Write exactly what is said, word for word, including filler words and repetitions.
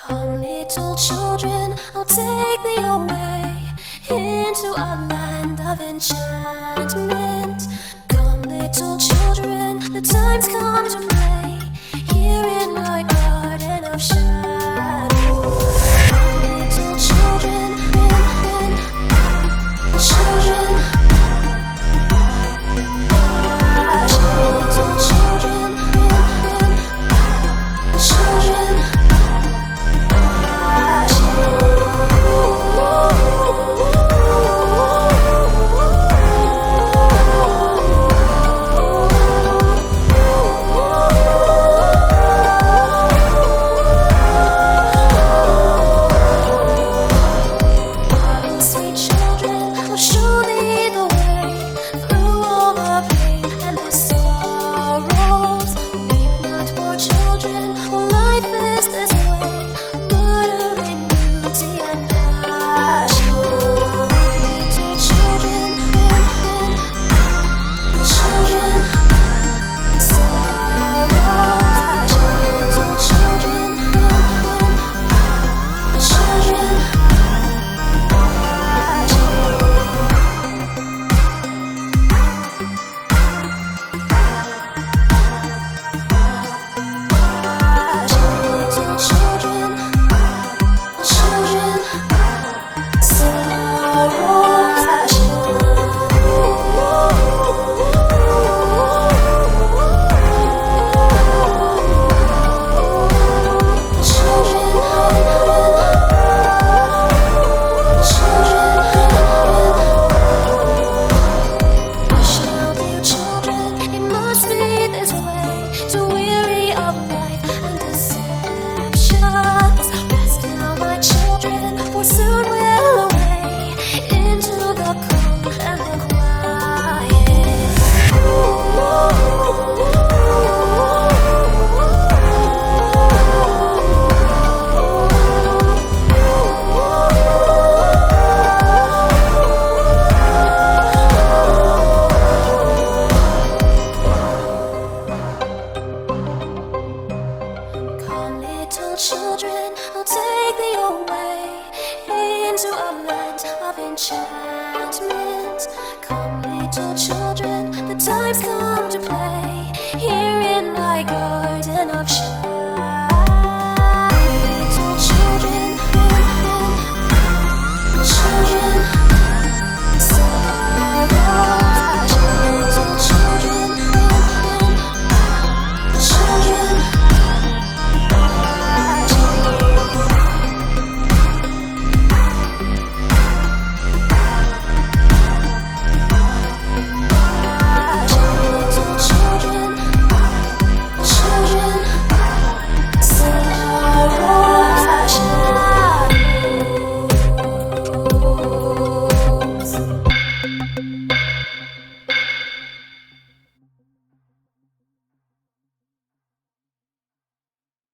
Come, little children, I'll take thee away into a land of enchantment. Come, little children, the time's come to play here in my garden of shadow. Come, little children, children, little children, children. Sweet children, I'll show thee the way through all the pain and the sorrows. Weep not, poor children, for life is this way, murder in beauty and passion. Little children, children, sorrows. Little children, children. Little children, children, it must be this way, too weary of life and deceptions. Rest now, my children, for soon we'll away into the cold and the quiet. Come, little children, I'll take thee away into a land of enchantment. Come, little children, the time's come.